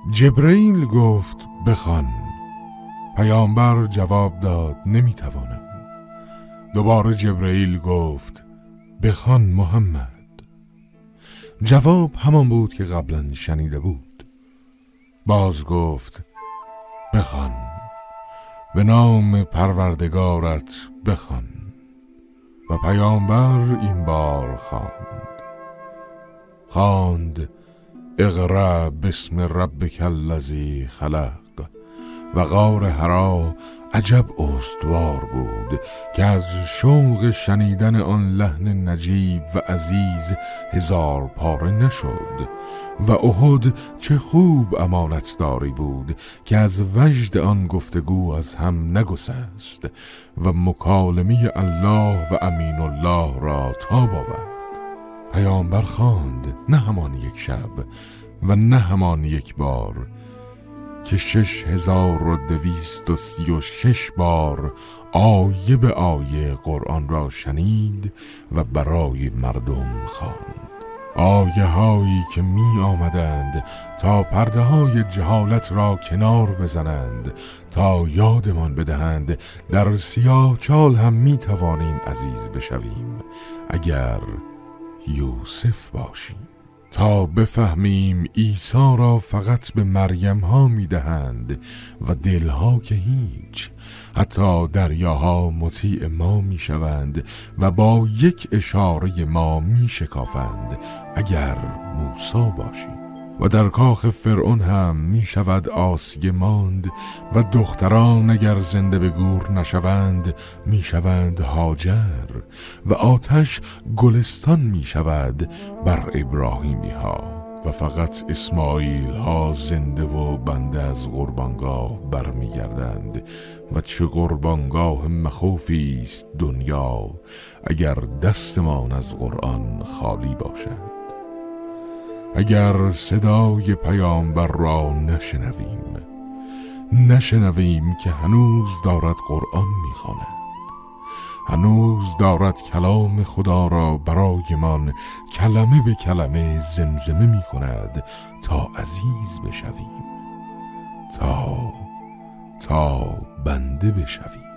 جبرئیل گفت بخوان. پیامبر جواب داد نمیتوانم. دوباره جبرئیل گفت بخوان محمد. جواب همان بود که قبلا شنیده بود. باز گفت بخوان، به نام پروردگارت بخوان. و پیامبر این بار خواند اقرأ باسم ربک الذی خلق. و غار حرا عجب استوار بود که از شوق شنیدن آن لحن نجیب و عزیز هزار پاره نشد. و احد چه خوب امانتداری بود که از وجد آن گفتگو از هم نگسست و مکالمه الله و امین الله را تاب آورد. پیامبر خواند نه همان یک شب و نه همان یک بار که 6236 بار آیه به آیه قرآن را شنید و برای مردم خواند. آیه هایی که می آمدند تا پرده های جهالت را کنار بزنند، تا یادمان بدهند در سیاه چال هم می توانیم عزیز بشویم اگر یوسف باشیم. تا بفهمیم عیسی را فقط به مریم ها می دهند و دلها که هیچ. حتی دریاها مطیع ما می شوند و با یک اشاره ما می شکافند اگر موسی باشیم. و در کاخ فرعون هم می شود آسیه ماند و دختران اگر زنده به گور نشوند می شوند هاجر و آتش گلستان می شود بر ابراهیمی ها و فقط اسماعیل ها زنده و بنده از قربانگاه برمی گردند. و چه قربانگاه مخوفی است دنیا اگر دستمان از قرآن خالی باشد. اگر صدای پیامبر را نشنویم که هنوز دارد قرآن میخواند، هنوز دارد کلام خدا را برایمان کلمه به کلمه زمزمه میکند تا عزیز بشویم، تا بنده بشویم.